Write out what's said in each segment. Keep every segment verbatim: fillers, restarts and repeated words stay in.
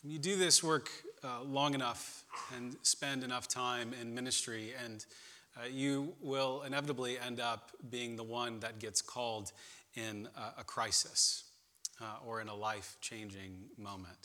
You do this work uh, long enough and spend enough time in ministry, and uh, you will inevitably end up being the one that gets called in a, a crisis uh, or in a life-changing moment.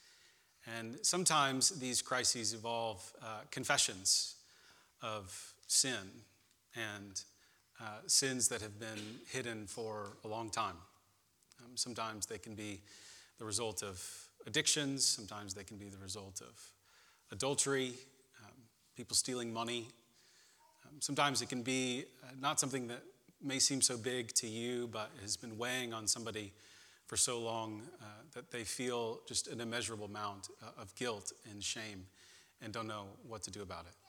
And sometimes these crises involve uh, confessions of sin and uh, sins that have been hidden for a long time. Um, sometimes they can be the result of addictions. Sometimes they can be the result of adultery, um, people stealing money. Um, sometimes it can be uh, not something that may seem so big to you, but has been weighing on somebody for so long uh, that they feel just an immeasurable amount uh, of guilt and shame and don't know what to do about it.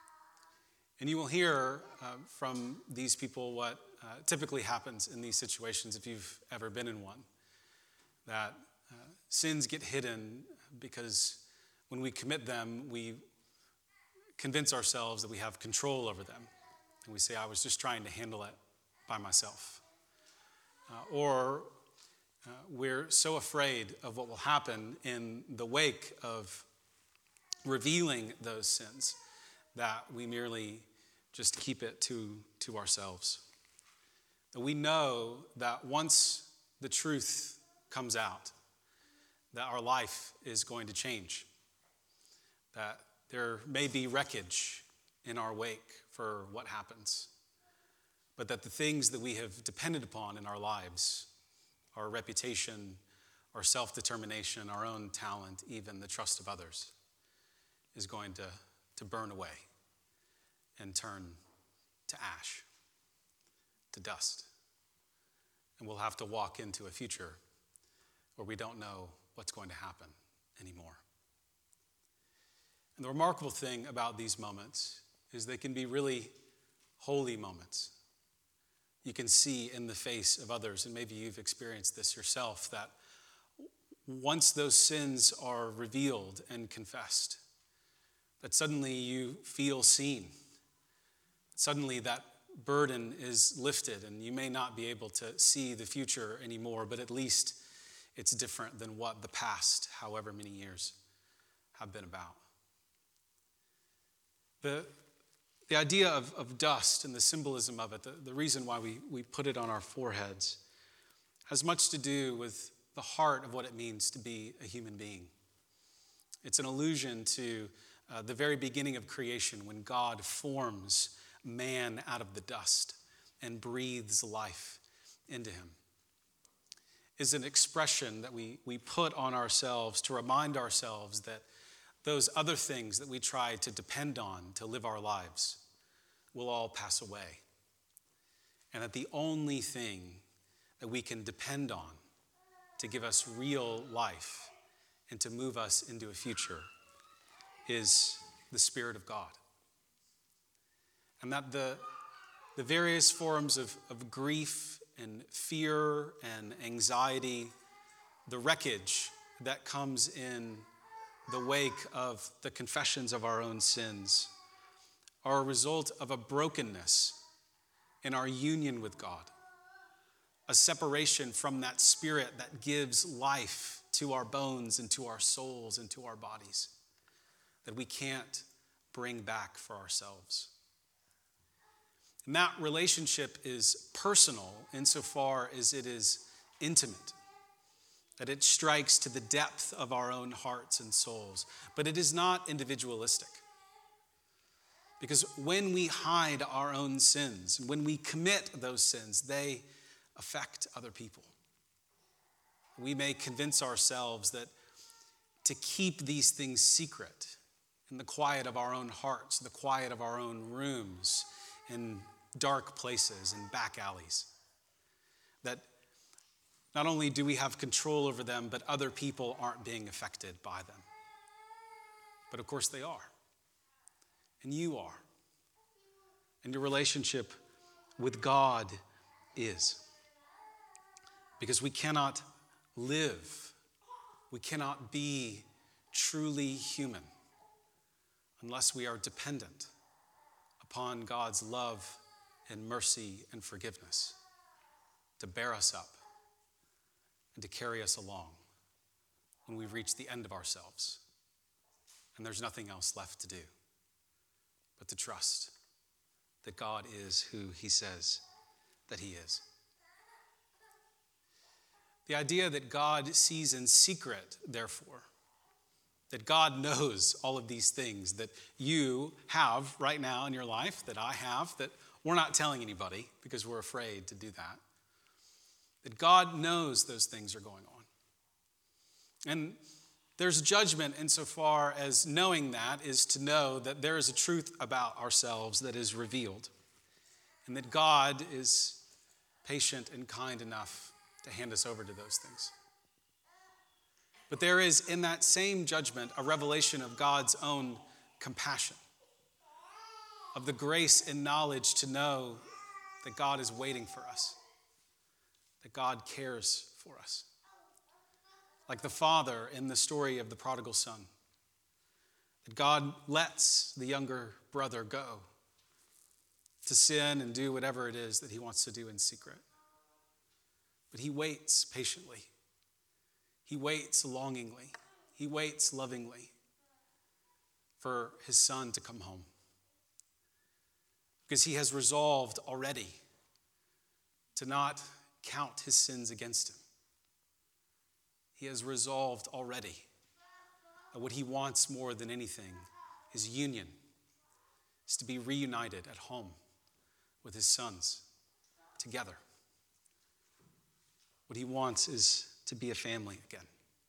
And you will hear uh, from these people what uh, typically happens in these situations if you've ever been in one, that uh, sins get hidden because when we commit them, we convince ourselves that we have control over them. And we say, I was just trying to handle it by myself. Uh, or uh, we're so afraid of what will happen in the wake of revealing those sins that we merely just keep it to, to ourselves. And we know that once the truth comes out, that our life is going to change, that there may be wreckage in our wake for what happens, but that the things that we have depended upon in our lives, our reputation, our self-determination, our own talent, even the trust of others, is going to, to burn away and turn to ash, to dust. And we'll have to walk into a future where we don't know what's going to happen anymore. And the remarkable thing about these moments is they can be really holy moments. You can see in the face of others, and maybe you've experienced this yourself, that once those sins are revealed and confessed, that suddenly you feel seen. Suddenly that burden is lifted, and you may not be able to see the future anymore, but at least it's different than what the past, however many years, have been about. The, the idea of, of dust and the symbolism of it, the, the reason why we, we put it on our foreheads, has much to do with the heart of what it means to be a human being. It's an allusion to uh, the very beginning of creation, when God forms man out of the dust and breathes life into him. Is an expression that we, we put on ourselves to remind ourselves that those other things that we try to depend on to live our lives will all pass away. And that the only thing that we can depend on to give us real life and to move us into a future is the Spirit of God. And that the, the various forms of, of grief and fear and anxiety, the wreckage that comes in the wake of the confessions of our own sins, are a result of a brokenness in our union with God, a separation from that Spirit that gives life to our bones and to our souls and to our bodies, that we can't bring back for ourselves. And that relationship is personal insofar as it is intimate, that it strikes to the depth of our own hearts and souls. But it is not individualistic. Because when we hide our own sins, when we commit those sins, they affect other people. We may convince ourselves that to keep these things secret in the quiet of our own hearts, the quiet of our own rooms, in dark places and back alleys, that not only do we have control over them, but other people aren't being affected by them. But of course they are. And you are. And your relationship with God is. Because we cannot live, we cannot be truly human unless we are dependent upon God's love and mercy and forgiveness to bear us up and to carry us along when we've reached the end of ourselves and there's nothing else left to do but to trust that God is who he says that he is. The idea that God sees in secret, therefore, that God knows all of these things that you have right now in your life, that I have, that we're not telling anybody because we're afraid to do that. That God knows those things are going on. And there's judgment insofar as knowing that is to know that there is a truth about ourselves that is revealed, and that God is patient and kind enough to hand us over to those things. But there is in that same judgment a revelation of God's own compassion, of the grace and knowledge to know that God is waiting for us, that God cares for us. Like the father in the story of the prodigal son, that God lets the younger brother go to sin and do whatever it is that he wants to do in secret. But he waits patiently. He waits longingly. He waits lovingly for his son to come home. Because he has resolved already to not count his sins against him. He has resolved already that what he wants more than anything is union, is to be reunited at home with his sons together. What he wants is to be a family again.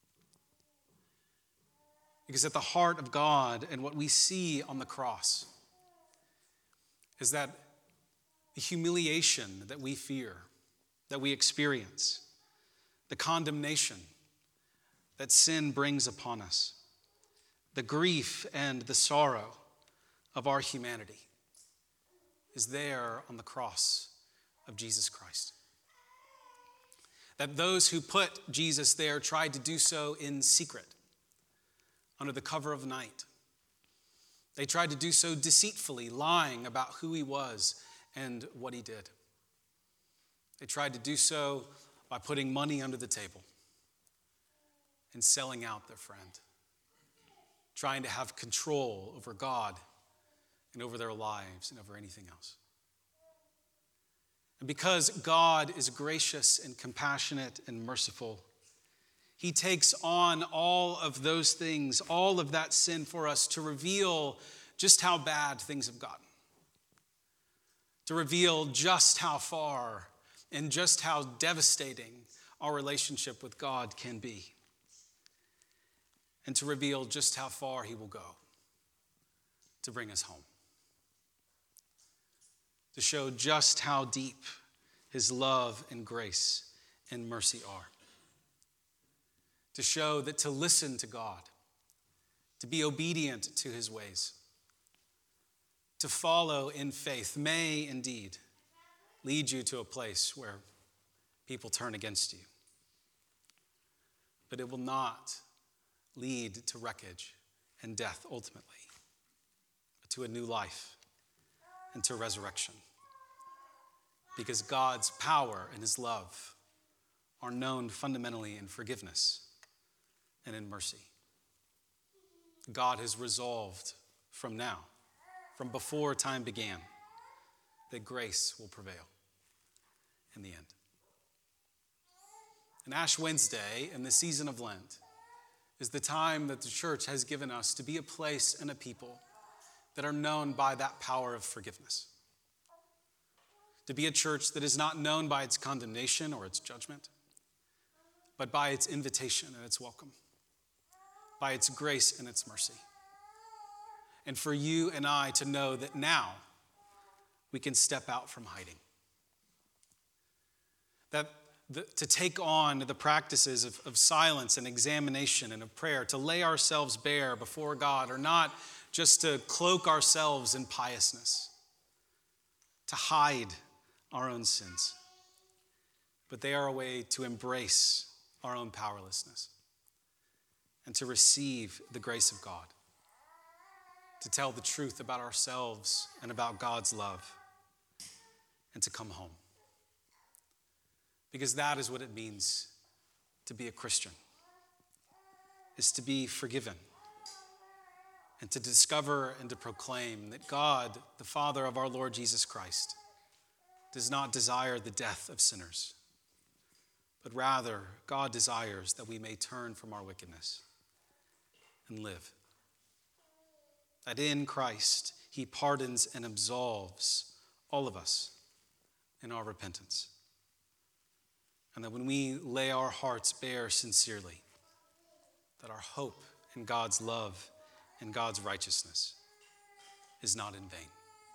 Because at the heart of God and what we see on the cross is that the humiliation that we fear, that we experience, the condemnation that sin brings upon us, the grief and the sorrow of our humanity is there on the cross of Jesus Christ. That those who put Jesus there tried to do so in secret, under the cover of night. They tried to do so deceitfully, lying about who he was and what he did. They tried to do so by putting money under the table and selling out their friend, trying to have control over God and over their lives and over anything else. And because God is gracious and compassionate and merciful, he takes on all of those things, all of that sin for us to reveal just how bad things have gotten, to reveal just how far and just how devastating our relationship with God can be, and to reveal just how far he will go to bring us home, to show just how deep his love and grace and mercy are, to show that to listen to God, to be obedient to his ways, to follow in faith may indeed lead you to a place where people turn against you. But it will not lead to wreckage and death ultimately, but to a new life and to resurrection. Because God's power and his love are known fundamentally in forgiveness and in mercy. God has resolved from now, from before time began, that grace will prevail in the end. And Ash Wednesday, in the season of Lent, is the time that the church has given us to be a place and a people that are known by that power of forgiveness. To be a church that is not known by its condemnation or its judgment, but by its invitation and its welcome, by its grace and its mercy. And for you and I to know that now we can step out from hiding. That the, to take on the practices of, of silence and examination and of prayer, to lay ourselves bare before God, or not just to cloak ourselves in piousness, to hide our own sins, but they are a way to embrace our own powerlessness and to receive the grace of God, to tell the truth about ourselves and about God's love, and to come home. Because that is what it means to be a Christian. is to be forgiven and to discover and to proclaim that God, the Father of our Lord Jesus Christ, does not desire the death of sinners, but rather God desires that we may turn from our wickedness and live. That in Christ, he pardons and absolves all of us in our repentance. And that when we lay our hearts bare sincerely, that our hope in God's love and God's righteousness is not in vain.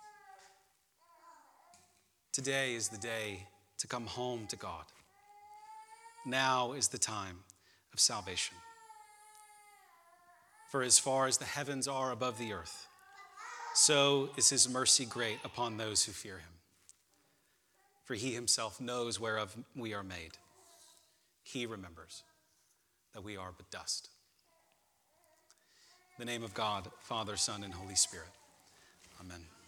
Today is the day to come home to God. Now is the time of salvation. For as far as the heavens are above the earth, so is his mercy great upon those who fear him. For he himself knows whereof we are made. He remembers that we are but dust. In the name of God, Father, Son, and Holy Spirit. Amen.